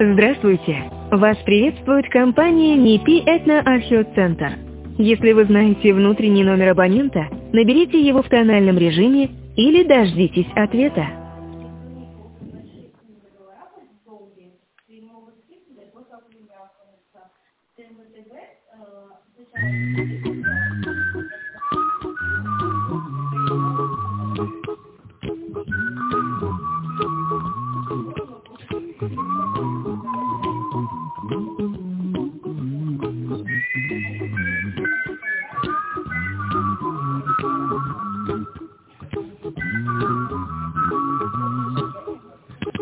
Здравствуйте! Вас приветствует компания НИПИ Этноархеоцентр. Если вы знаете внутренний номер абонента, наберите его в тональном режиме или дождитесь ответа.